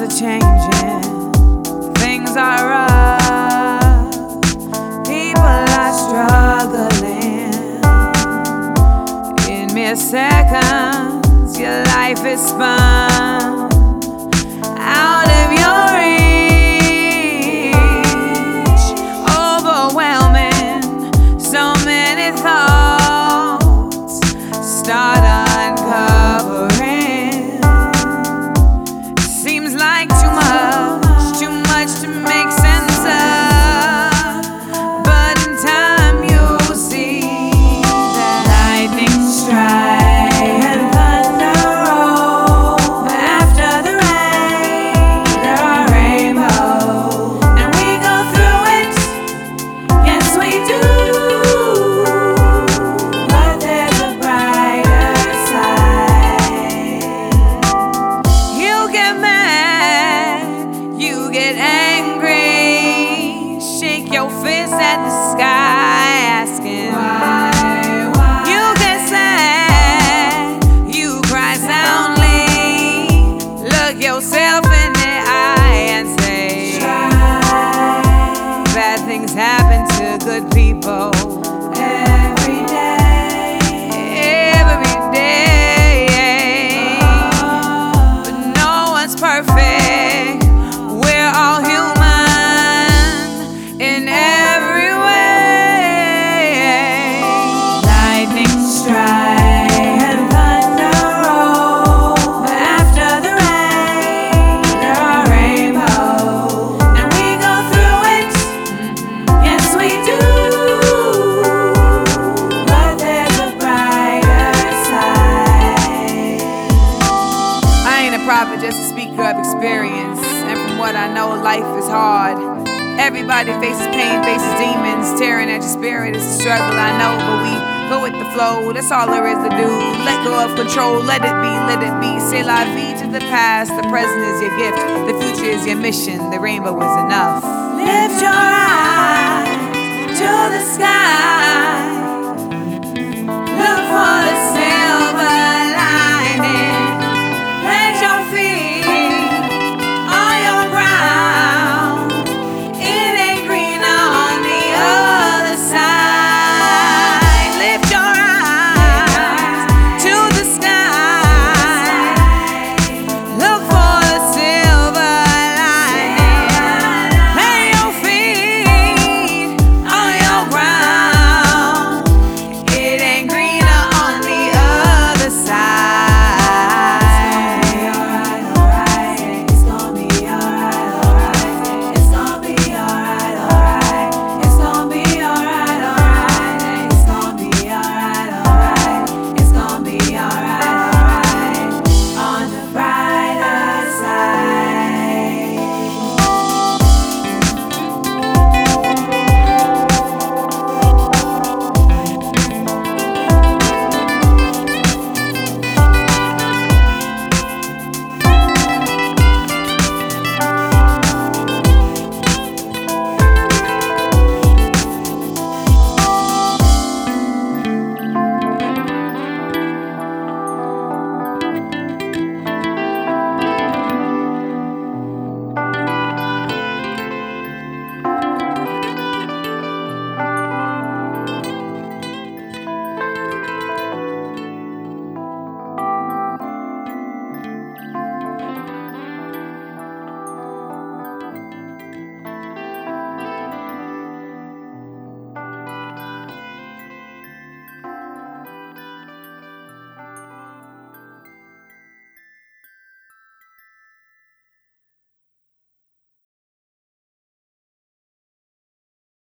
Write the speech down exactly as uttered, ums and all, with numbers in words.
are changing, things are rough, people are struggling. In mere seconds, your life is spun out of your reach. Overwhelming, so many thoughts start uncovering. Seems like too much, too much to make sense of, but in time you'll see that lightning strike and thunder roll. After the rain, there are rainbows, and we go through it. Yes, we do. But there's a brighter side. You get mad, you get angry, shake your fist at the sky, asking why, why? You get sad, you cry soundly, look yourself in the eye and say, bad things happen to good people every day, every day. But no one's perfect, we're all human in every way. Lightning strike and thunder roll. After the rain, there are rainbows, and we go through it. Yes, we do. But there's a brighter side. I ain't a prophet, just a speaker of experience. And from what I know, life is hard. Everybody faces pain, faces demons, tearing at your spirit. It's a struggle, I know, but we go with the flow. That's all there is to do. Let go of control, let it be, let it be. Say la vie to the past, the present is your gift, the future is your mission, the rainbow is enough. Lift your eyes to the sky.